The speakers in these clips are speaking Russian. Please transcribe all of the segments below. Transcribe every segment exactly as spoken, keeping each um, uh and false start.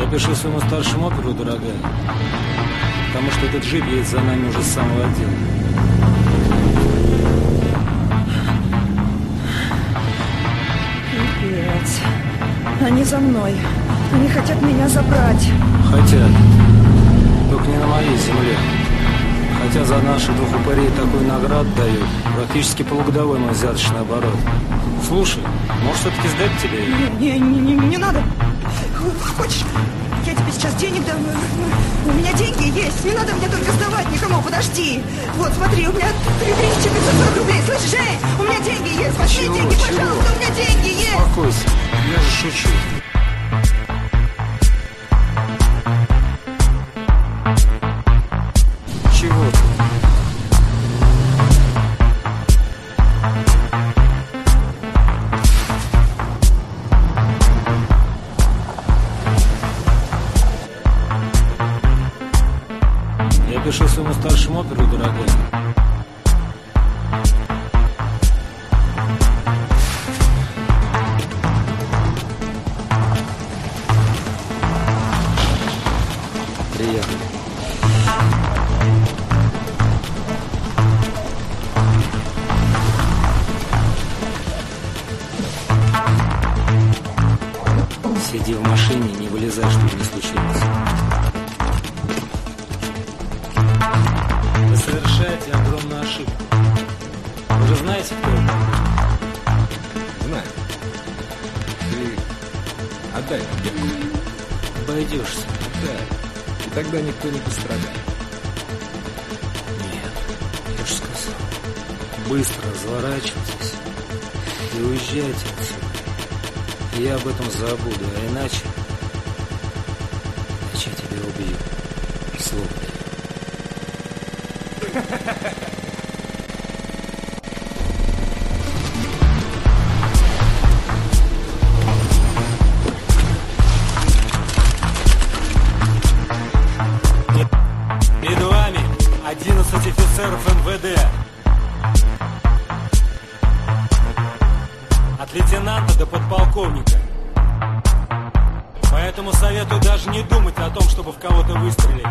Я пишу своему старшему оперу, дорогая, потому что этот джип едет за нами уже с самого отдела. Пипец. Они за мной. Они хотят меня забрать. Хотят. Только не на моей земле. Хотя за наши двух упырей такую награду дают. Практически полугодовой мой взяточный оборот. Слушай, может все-таки сдать тебе? Не, не, не, не надо. Хочешь, я тебе сейчас денег дам? У меня деньги есть. Не надо мне только сдавать никому. Подожди. Вот, смотри, у меня три тысячи пятьсот сорок рублей. Слышишь, эй? У меня деньги есть. Возьми чего, деньги, чего? пожалуйста. У меня деньги есть. Успокойся. Я же шучу. Чего ты? Я пишу своему старшему оперу, дорогая. Приехали. Сиди в машине и не вылезай, чтобы не случилось. Вы совершаете огромную ошибку. Вы же знаете, кто это? Знаю. Ты отдай нам деньги. Обойдешься. Да. И тогда никто не пострадает. Нет, я же сказал. Быстро разворачивайтесь и уезжайте отсюда. Я об этом забуду, а иначе... Иначе я тебя убью. Слово даю. Перед вами одиннадцать офицеров эн вэ дэ. От лейтенанта до подполковника. Поэтому советую даже не думать о том, чтобы в кого-то выстрелить.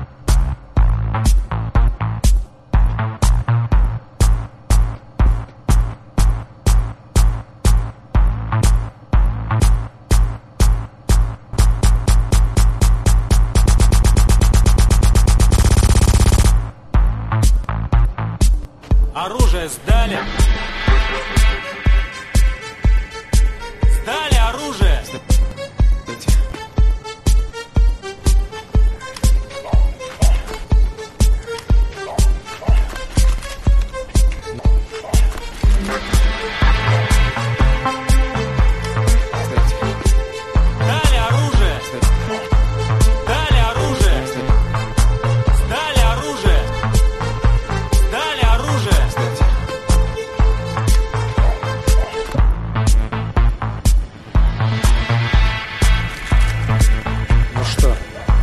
Оружие сдали. Сдали оружие. Сдали оружие. Сдали оружие. Сдали оружие. Сдали оружие. Ну что?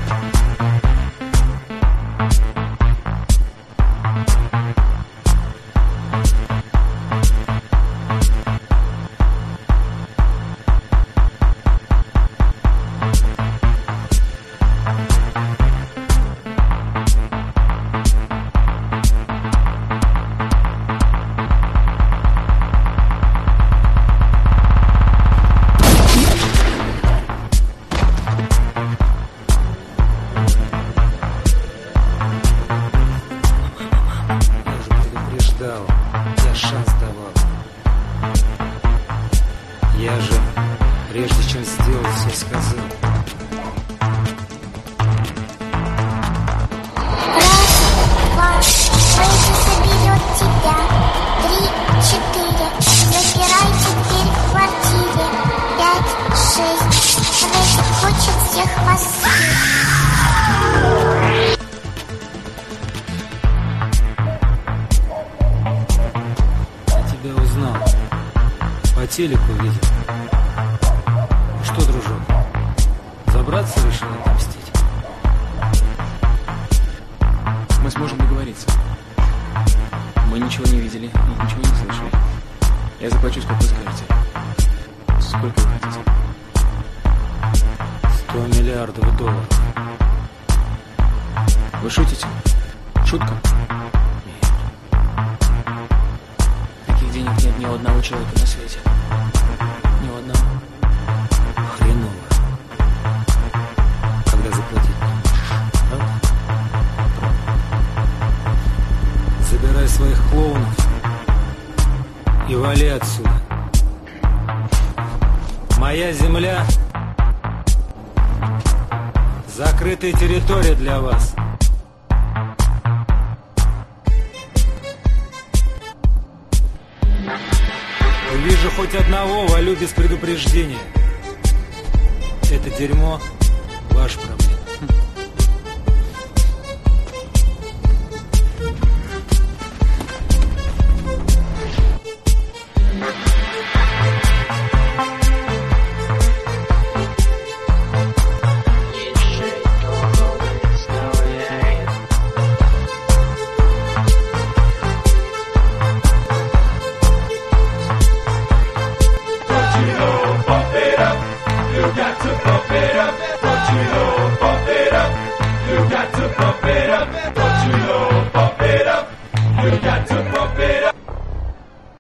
Я же предупреждал, я шанс давал. Я же, прежде чем сделать, все сказал. Раз, два, Фредди заберет тебя. Три, четыре, запирайте дверь в квартире. Пять, шесть, Фредди хочет всех вас съесть. Я тебя узнал. По телеку видел. Ну что, дружок, забраться решил отомстить? Мы сможем договориться. Мы ничего не видели и ничего не слышали. Я заплачу, сколько вы скажете. Сколько вы хотите? сто миллиардов долларов. Вы шутите? Шутка? Нет. Таких денег нет ни у одного человека на свете. Ни у одного. Хреново. Когда заплатить не можешь, правда? Забирай своих клоунов и вали отсюда. Моя земля — закрытая территория для вас. Увижу хоть одного, валю без предупреждения. Это дерьмо — ваша проблема. You got to bump it